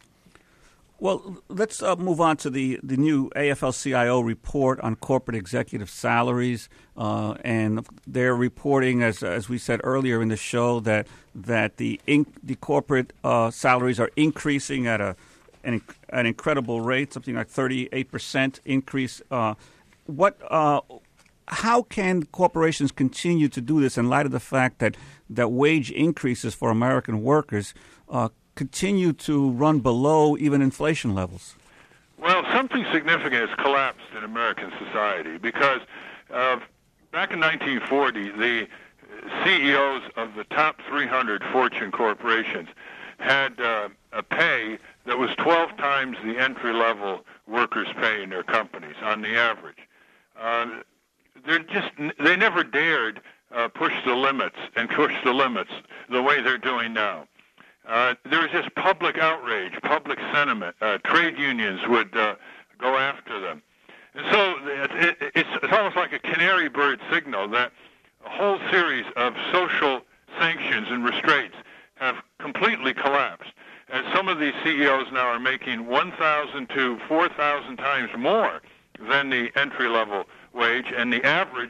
Well, let's uh, move on to the, the new A F L C I O report on corporate executive salaries, uh, and they're reporting, as as we said earlier in the show, that that the inc- the corporate uh, salaries are increasing at a an, an incredible rate, something like thirty-eight percent increase. Uh, what? Uh, how can corporations continue to do this in light of the fact that that wage increases for American workers Uh, continue to run below even inflation levels? Well, something significant has collapsed in American society because uh, back in nineteen forty, the C E Os of the top three hundred Fortune corporations had uh, a pay that was twelve times the entry-level workers' pay in their companies on the average. Uh, they're just they never dared uh, push the limits and push the limits the way they're doing now. Uh, there was just public outrage, public sentiment. Uh, trade unions would uh, go after them. And so it, it, it's, it's almost like a canary bird signal that a whole series of social sanctions and restraints have completely collapsed. And some of these C E Os now are making one thousand to four thousand times more than the entry-level wage, and the average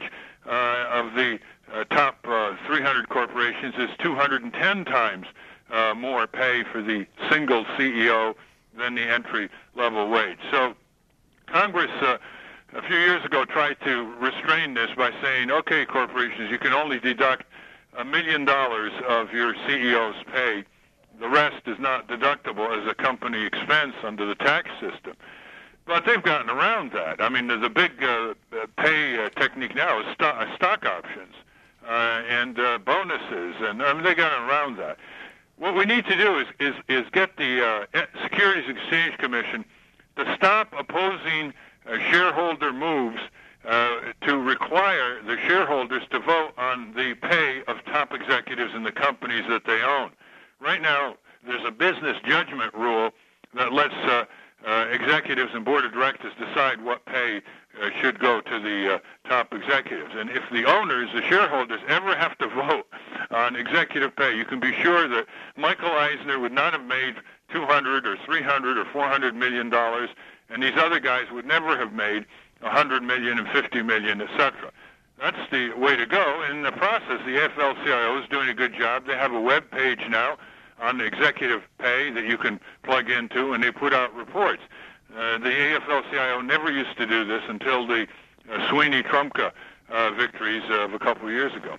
uh, of the uh, top uh, three hundred corporations is two hundred ten times uh, more pay for the single C E O than the entry-level wage. So Congress uh, a few years ago tried to restrain this by saying, okay, corporations, you can only deduct a million dollars of your C E O's pay. The rest is not deductible as a company expense under the tax system. But they've gotten around that. I mean, the big uh, pay uh, technique now is sto- uh, stock options uh, and uh, bonuses, and I mean, they've gotten around that. What we need to do is is, is get the uh, Securities Exchange Commission to stop opposing uh, shareholder moves uh, to require the shareholders to vote on the pay of top executives in the companies that they own. Right now, there's a business judgment rule that lets uh, uh, executives and board of directors decide what pay uh, should go to the uh, top executives. And if the owners, the shareholders, ever have to vote on executive pay, you can be sure that Michael Eisner would not have made two hundred or three hundred or four hundred million dollars, and these other guys would never have made one hundred million and fifty million, et cetera. That's the way to go. In the process, the A F L C I O is doing a good job. They have a web page now on executive pay that you can plug into, and they put out reports. Uh, the A F L C I O never used to do this until the uh, Sweeney-Trumka uh, victories of a couple of years ago.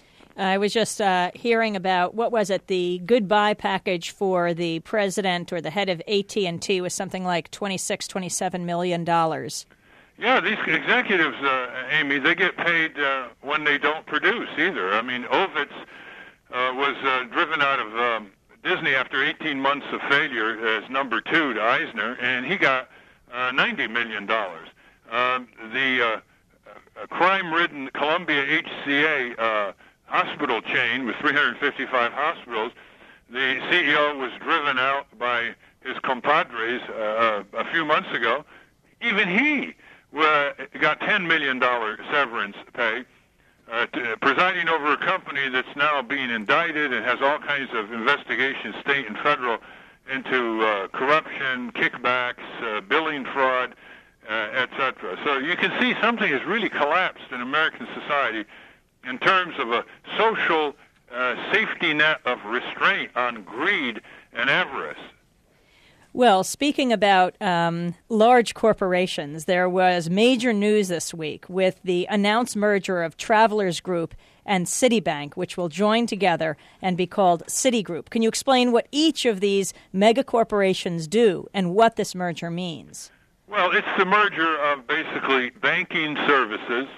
I was just uh, hearing about, what was it, the goodbye package for the president or the head of A T and T was something like twenty-six, twenty-seven million dollars. Yeah, these executives, uh, Amy, they get paid uh, when they don't produce either. I mean, Ovitz uh, was uh, driven out of um, Disney after eighteen months of failure as number two to Eisner, and he got uh, ninety million dollars. Um, the uh, uh, crime-ridden Columbia H C A uh, hospital chain with three hundred fifty-five hospitals, the C E O was driven out by his compadres uh, a few months ago. Even he uh, got ten million dollars severance pay, uh, to, presiding over a company that's now being indicted and has all kinds of investigations, state and federal, into uh, corruption, kickbacks, uh, billing fraud, uh, et cetera. So you can see something has really collapsed in American society in terms of a social uh, safety net of restraint on greed and avarice. Well, speaking about um, large corporations, there was major news this week with the announced merger of Travelers Group and Citibank, which will join together and be called Citigroup. Can you explain what each of these mega corporations do and what this merger means? Well, it's the merger of basically banking services,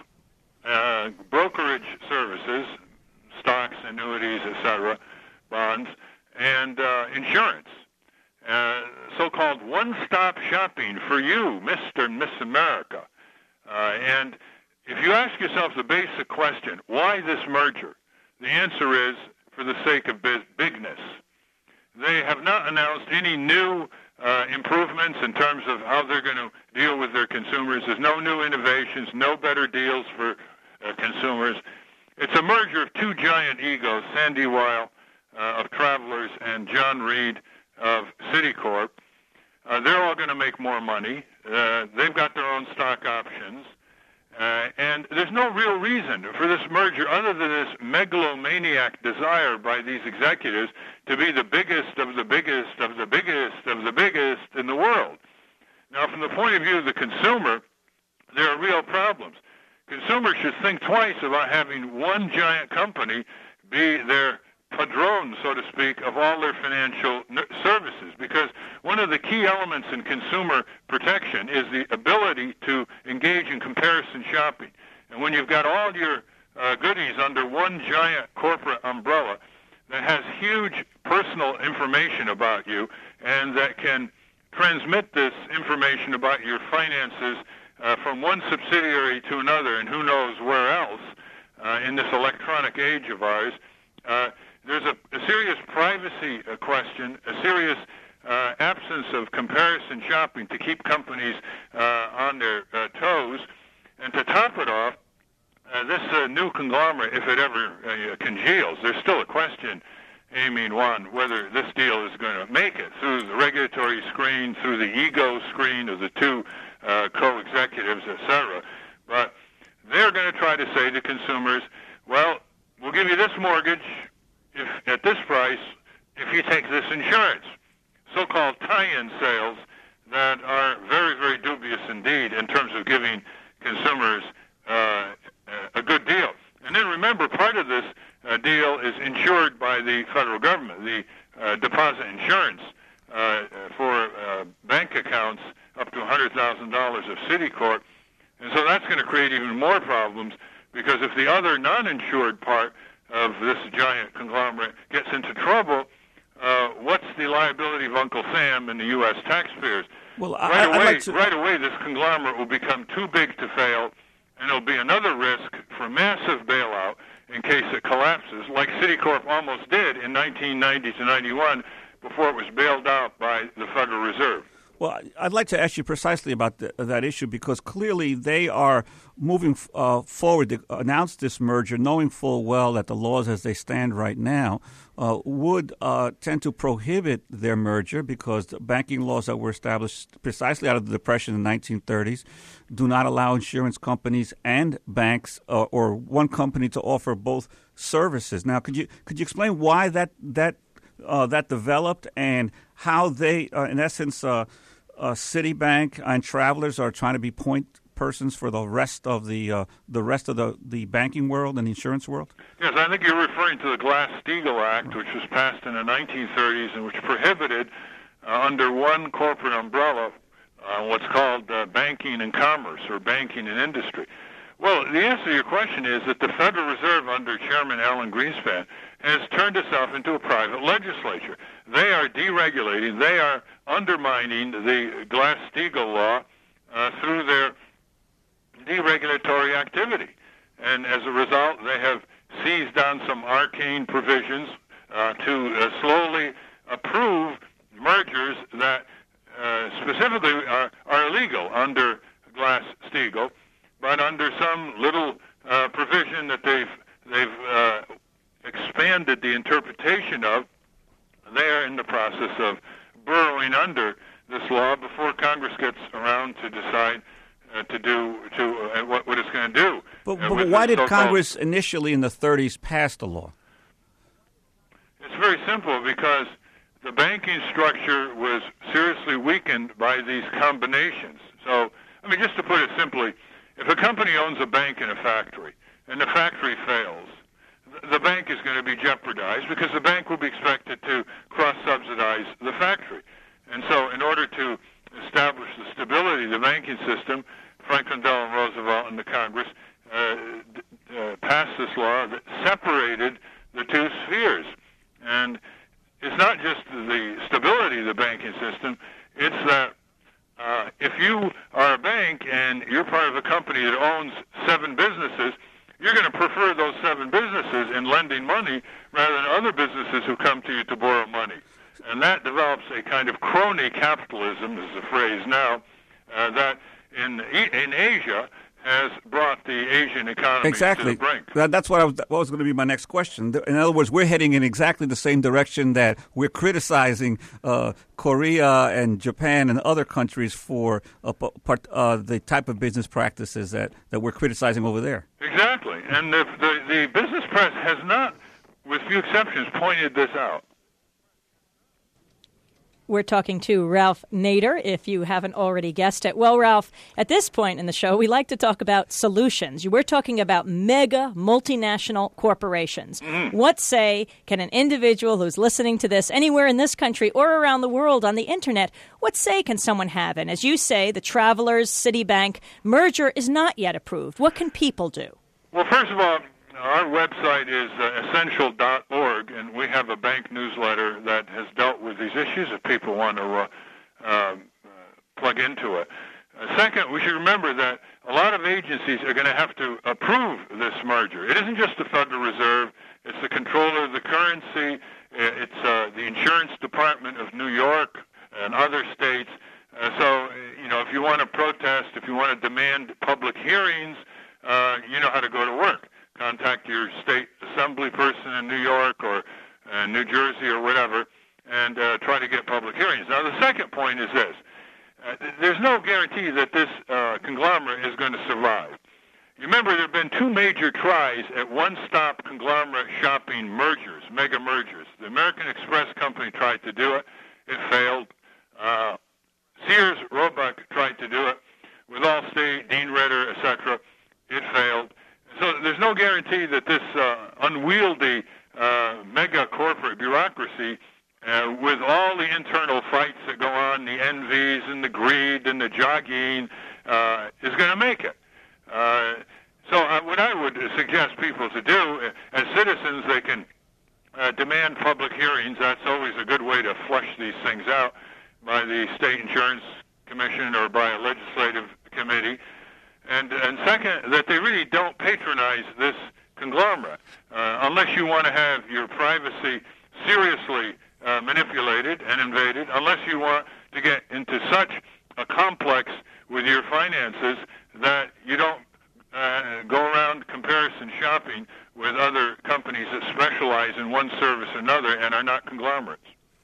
uh, brokerage services, stocks, annuities, et cetera, bonds, and uh, insurance. Uh, so-called one-stop shopping for you, Mister and Miss America. Uh, and if you ask yourself the basic question, why this merger? The answer is for the sake of biz- bigness. They have not announced any new uh, improvements in terms of how they're going to deal with their consumers. There's no new innovations, no better deals for uh, consumers. It's a merger of two giant egos, Sandy Weil uh, of Travelers and John Reed of Citicorp. Uh, they're all going to make more money. Uh, they've got their own stock options. Uh, and there's no real reason for this merger other than this megalomaniac desire by these executives to be the biggest of the biggest of the biggest of the biggest in the world. Now, from the point of view of the consumer, there are real problems. Consumers should think twice about having one giant company be their padrone, so to speak, of all their financial services, because one of the key elements in consumer protection is the ability to engage in comparison shopping. And when you've got all your uh, goodies under one giant corporate umbrella that has huge personal information about you and that can transmit this information about your finances uh, from one subsidiary to another and who knows where else uh, in this electronic age of ours, uh, there's a, a serious privacy uh, question, a serious uh, absence of comparison shopping to keep companies uh, on their uh, toes. And to top it off, uh, this uh, new conglomerate, if it ever uh, congeals, there's still a question, Amy and Juan, whether this deal is going to make it through the regulatory screen, through the ego screen of the two uh, co-executives, et cetera. But they're going to try to say to consumers, well, we'll give you this mortgage if at this price if you take this insurance. So-called tie-in sales that are very, very dubious indeed in terms of giving consumers uh, a good deal. And then remember, part of this uh, deal is insured by the federal government, the uh, deposit insurance uh, for uh, bank accounts up to one hundred thousand dollars of Citicorp. And so that's going to create even more problems, because if the other non-insured part of this giant conglomerate gets into trouble, uh, what's the liability of Uncle Sam and the U S taxpayers? Well, right I, away, I'd like to... right away, this conglomerate will become too big to fail, and there'll be another risk for massive bailout in case it collapses, like Citicorp almost did in nineteen ninety to ninety-one before it was bailed out by the Federal Reserve. Well, I'd like to ask you precisely about the, that issue, because clearly they are moving uh, forward to announce this merger, knowing full well that the laws as they stand right now uh, would uh, tend to prohibit their merger, because the banking laws that were established precisely out of the Depression in the nineteen thirties do not allow insurance companies and banks uh, or one company to offer both services. Now, could you could you explain why that that uh, that developed and how they, uh, in essence, uh, Uh, Citibank and Travelers are trying to be point persons for the rest of the uh, the rest of the, the banking world and the insurance world? Yes, I think you're referring to the Glass-Steagall Act, which was passed in the nineteen thirties and which prohibited, uh, under one corporate umbrella, uh, what's called uh, banking and commerce, or banking and industry. Well, the answer to your question is that the Federal Reserve under Chairman Alan Greenspan has turned itself into a private legislature. They are deregulating, they are undermining the Glass-Steagall law uh, through their deregulatory activity. And as a result, they have seized on some arcane provisions uh, to uh, slowly approve mergers that uh, specifically are, are illegal under Glass-Steagall, but under some little uh, provision that they've they've uh, expanded the interpretation of. They're in the process of burrowing under this law before Congress gets around to decide uh, to do to uh, what, what it's going to do. But, uh, but why did Congress initially in the thirties pass the law? It's very simple, because the banking structure was seriously weakened by these combinations. So, I mean, just to put it simply, if a company owns a bank and a factory, and the factory fails, the bank is going to be jeopardized, because the bank will be expected to cross-subsidize the factory. And so in order to establish the stability of the banking system, Franklin Delano Roosevelt and the Congress uh, uh, passed this law that separated the two spheres. And it's not just the stability of the banking system, it's that uh, if you are a bank and you're part of a company that owns seven businesses, you're going to prefer those seven businesses in lending money rather than other businesses who come to you to borrow money. And that develops a kind of crony capitalism, is the phrase now, uh, that in in Asia has brought the Asian economy exactly. to the brink. That, that's what, I was, what was going to be my next question. In other words, we're heading in exactly the same direction that we're criticizing uh, Korea and Japan and other countries for uh, part, uh, the type of business practices that, that we're criticizing over there. Exactly. And the, the, the business press has not, with few exceptions, pointed this out. We're talking to Ralph Nader, if you haven't already guessed it. Well, Ralph, at this point in the show, we like to talk about solutions. We're talking about mega multinational corporations. Mm-hmm. What say can an individual who's listening to this anywhere in this country or around the world on the Internet, what say can someone have? And as you say, the Travelers, Citibank merger is not yet approved. What can people do? Well, first of all, our website is uh, essential dot org, and we have a bank newsletter that has dealt with these issues if people want to uh, uh, plug into it. Uh, second, we should remember that a lot of agencies are going to have to approve this merger. It isn't just the Federal Reserve. It's the Comptroller of the Currency. It's uh, the Insurance Department of New York and other states. Uh, so, you know, if you want to protest, if you want to demand public hearings, uh, you know how to go to work. Contact your state assembly person in New York or uh, New Jersey or whatever, and uh, try to get public hearings. Now, the second point is this. Uh, there's no guarantee that this uh, conglomerate is going to survive. You remember there have been two major tries at one-stop conglomerate shopping mergers, mega mergers. The American Express Company tried to do it. It failed. Uh, Sears Roebuck tried to do it with Allstate, Dean Ritter, et cetera. It failed. So there's no guarantee that this uh, unwieldy uh, mega corporate bureaucracy, uh, with all the internal fights that go on, the envies and the greed and the jogging, uh, is going to make it. Uh, so uh, what I would suggest people to do, uh, as citizens, they can uh, demand public hearings. That's always a good way to flush these things out by the State Insurance Commission or by a legislative committee. And, and second, that they really don't patronize this conglomerate. Uh, unless you want to have your privacy seriously uh, manipulated and invaded, unless you want to get into such a complex with your finances that you don't uh, go around comparison shopping with other companies that specialize in one service or another and are not conglomerates.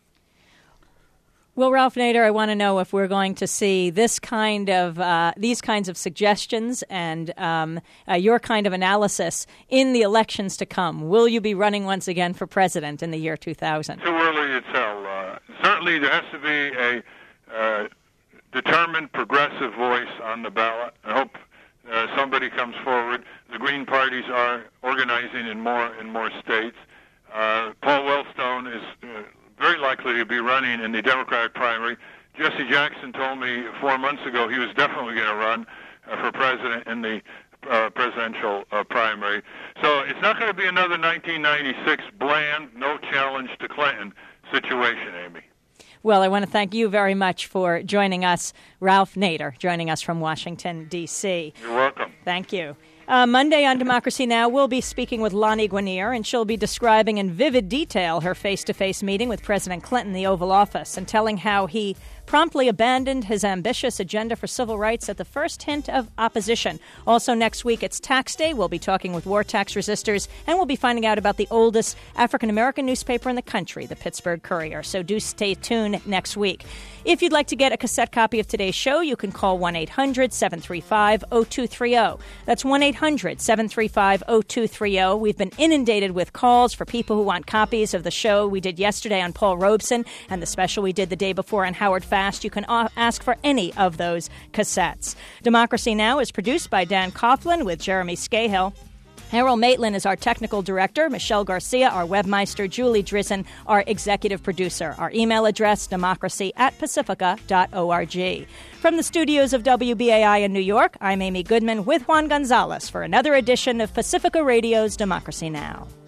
Well, Ralph Nader, I want to know if we're going to see this kind of uh, these kinds of suggestions and um, uh, your kind of analysis in the elections to come. Will you be running once again for president in the year two thousand? Too early to tell. Uh, certainly, there has to be a uh, determined progressive voice on the ballot. I hope uh, somebody comes forward. The Green parties are organizing in more in more states. Uh, Paul Wellstone is Uh, very likely to be running in the Democratic primary. Jesse Jackson told me four months ago he was definitely going to run uh, for president in the uh, presidential uh, primary. So it's not going to be another nineteen ninety-six bland, no challenge to Clinton situation, Amy. Well, I want to thank you very much for joining us, Ralph Nader, joining us from Washington, D C You're welcome. Thank you. Uh, Monday on Democracy Now! We'll be speaking with Lani Guinier, and she'll be describing in vivid detail her face-to-face meeting with President Clinton in the Oval Office and telling how he promptly abandoned his ambitious agenda for civil rights at the first hint of opposition. Also next week, it's Tax Day. We'll be talking with war tax resistors, and we'll be finding out about the oldest African-American newspaper in the country, the Pittsburgh Courier. So do stay tuned next week. If you'd like to get a cassette copy of today's show, you can call one eight hundred seven three five oh two three oh. That's one eight hundred seven three five oh two three oh. We've been inundated with calls for people who want copies of the show we did yesterday on Paul Robeson and the special we did the day before on Howard Fast. You can ask for any of those cassettes. Democracy Now! Is produced by Dan Coughlin with Jeremy Scahill. Errol Maitland is our technical director, Michelle Garcia, our webmeister, Julie Drizzen, our executive producer. Our email address, democracy at pacifica dot org. From the studios of W B A I in New York, I'm Amy Goodman with Juan Gonzalez for another edition of Pacifica Radio's Democracy Now!